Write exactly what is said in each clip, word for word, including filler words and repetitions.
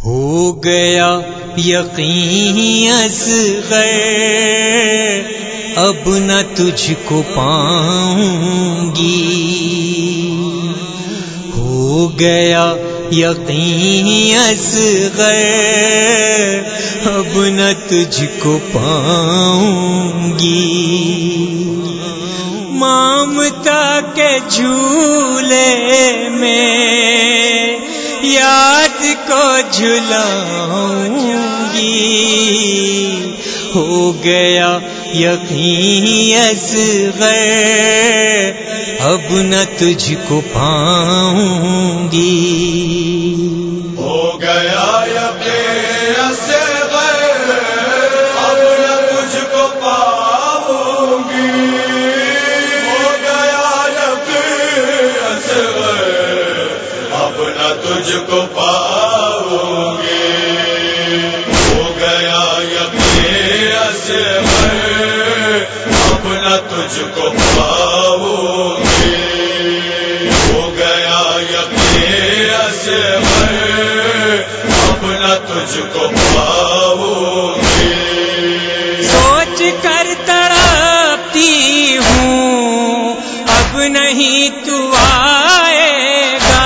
ہو گیا یقین اصغر اب نہ تجھ کو پاؤں گی، ہو گیا یقین اصغر اب نہ تجھ کو پاؤں گی، مامتا کے جھولے میں یاد کو جھلاؤں گی، ہو گیا یقین اصغر اب نہ تجھ کو پاؤں گی، ہو گیا یقین اصغر اب نہ تجھ کو پاؤں گی، ہو گیا یقین اصغر اب نہ تجھ کو پاؤں گی، ہو گیا یقین اصغر اب نہ تجھ کو پاؤں گی، ہو گیا یقین اصغر اب نہ تجھ کو پاؤں گی، سوچ کر تڑپتی ہوں اب نہیں تو آئے گا،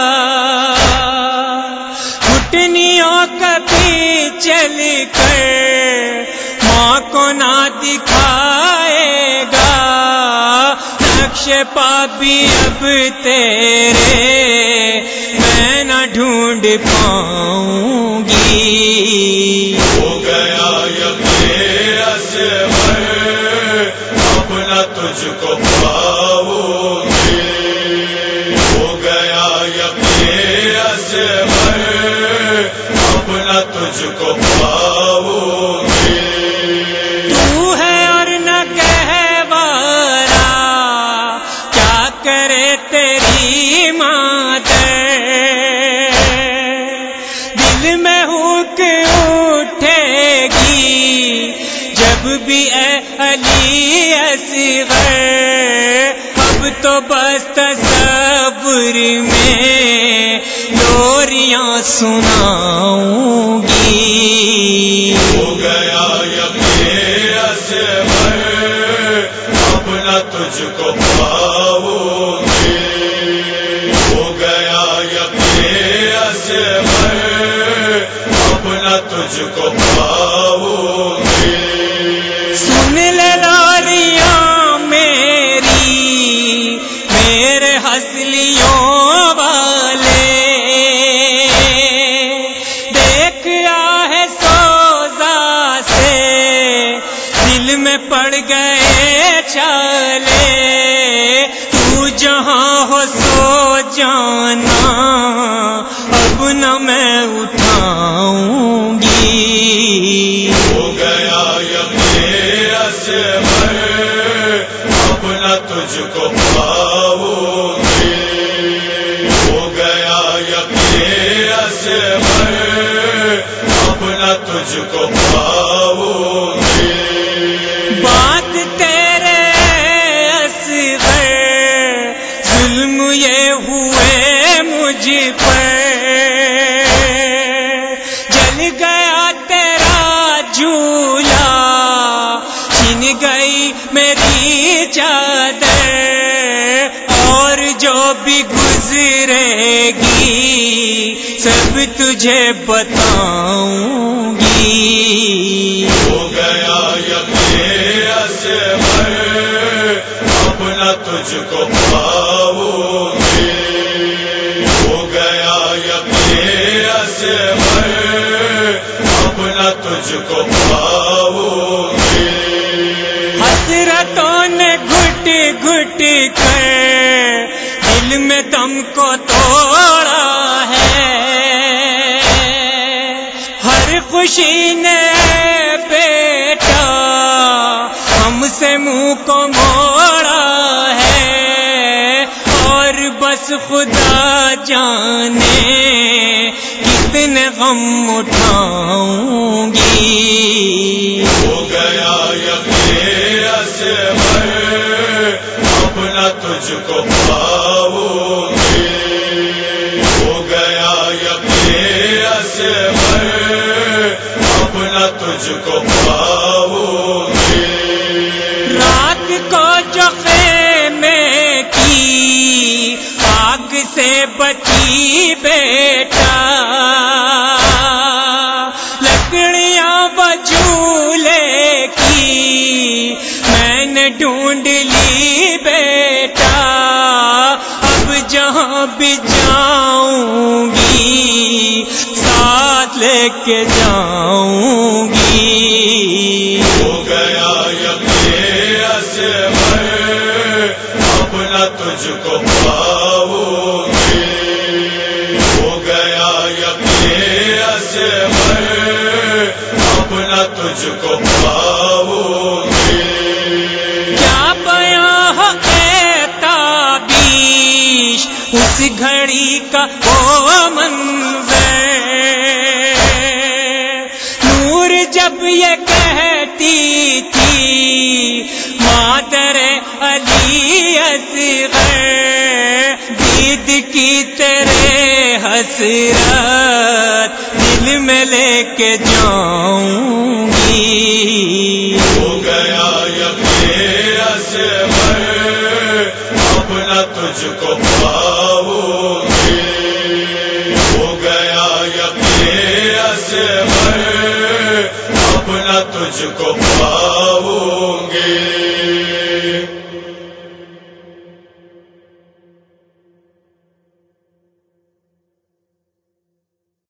گھٹنیوں کبھی چل کر ماں کو نہ دکھائے گا، نقش پا بھی اب تیرے میں نہ ڈھونڈ پاؤں گی، ہو گیا یقین اصغر اب نہ تجھ کو پاؤں گی، ہو گیا یقین اصغر اب نہ تجھ کو پاؤں گی، تو ہے اور نہ گہوارا کیا کرے تیری مادر، دل میں ہونک اٹھے گی جب بھی اے علی اصغر، اب تو بس تصور میں لوریاں سناؤں گی، ہو گیا یقین اصغر اب نہ تجھ کو پاؤں گی، ہو گیا یقین اصغر اب نہ تجھ کو پاؤں گی، سن لے لاریاں میری میرے ہنسلیوں والے، دیکھ آہ سوزا سے دل میں پڑ گئے چھالے، تو جہاں ہو سو جانا اب نہ میں اٹھاؤں گی، ہو گیا یقین اصغر اب نہ تجھ کو پاؤں گی، ہو گیا یقین اصغر اب نہ تجھ کو پاؤں گی، بات تیرے اصغر ظلم یہ ہوئے مجھ پر، جل گیا تیرا جھولا چھن گئی میری چادر، اور جو بھی گزرے گی سب تجھے بتاؤں گی، ہو گیا یقین اصغر اب نہ تجھ کو پاؤں گی، ہو گیا یقین اصغر اب نہ تجھ کو پاؤں گی، حسرتوں نے گھٹ گھٹ کر دل میں دم کو توڑا ہے، ہر خوشی نے بیٹا ہم سے منہ کو موڑا ہے، اور بس خدا جانے کتنے غم اٹھاؤں گی، ہو گیا یقین اصغر اب نہ تجھ کو پاؤں گی، ہو گیا یقین اسمر اب نہ تجھ کو پاؤں گی. رات کو جو خیمے کی آگ سے بچی بیٹا، لکڑیاں بجھولے کی میں نے ڈھونڈ لی بیٹا، اب جہاں بھی جاؤں گی ساتھ لے کے جاؤں گی. ہو گیا یقین اسمر اب نہ تجھ کو پاؤں گی. ہو گیا یقین اسمر اب نہ تجھ کو پاؤں گی. کیا بیاں ہو اے تابیش اس گھڑی کا وہ منظر، نور جب یہ کہتی تھی مادر علی اصغر، دید کی تیرے حسرت دل میں لے کے جاؤں گی. ہو گیا یقین اسمر اب نہ تجھ کو پاؤں گی. ہو گیا یقین اسمر اب نہ تجھ کو پاؤں گی.